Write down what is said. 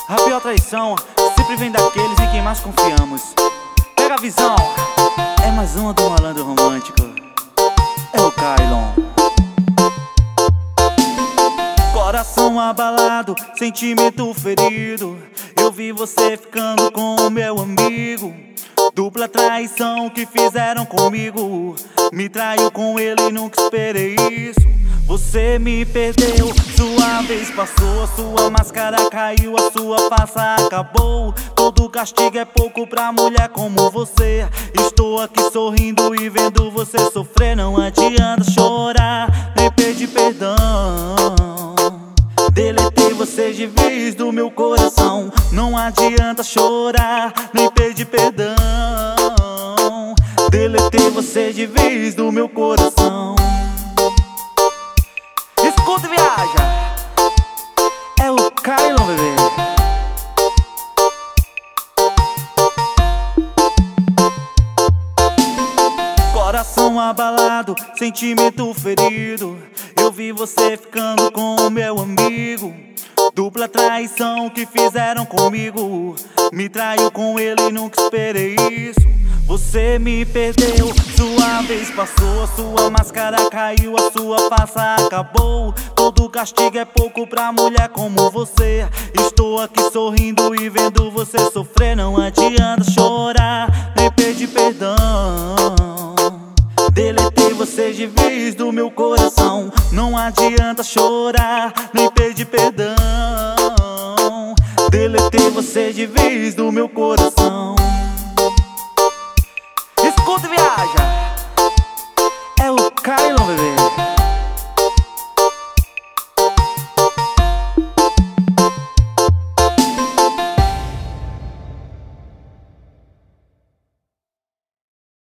A pior traição sempre vem daqueles em quem mais confiamos. Pega a visão, é mais uma do malandro romântico. É o Kailon. Coração abalado, sentimento ferido. Eu vi você ficando com o meu amigo. Dupla traição que fizeram comigo. Me traiu com ele e nunca esperei isso. Você me perdeu, sua vez passou. A sua máscara caiu, a sua farsa acabou. Todo castigo é pouco pra mulher como você. Estou aqui sorrindo e vendo você sofrer. Não adianta chorar, nem pedir perdão. Deletei você de vez do meu coração. Não adianta chorar, nem pedir perdão. Deletei você de vez do meu coração. Escuta e viaja. É o Kailon, bebê. Coração abalado, sentimento ferido. Eu vi você ficando com o meu amigo. Dupla traição que fizeram comigo. Me traiu com ele e nunca esperei isso. Você me perdeu, sua vez passou. A sua máscara caiu, a sua farsa acabou. Todo castigo é pouco pra mulher como você. Estou aqui sorrindo e vendo você sofrer. Não adianta chorar, nem pedir perdão. Deletei você de vez do meu coração. Não adianta chorar, nem pedir perdão. Deletei você de vez do meu coração. Escuta e viaja. É o Kailon, bebê.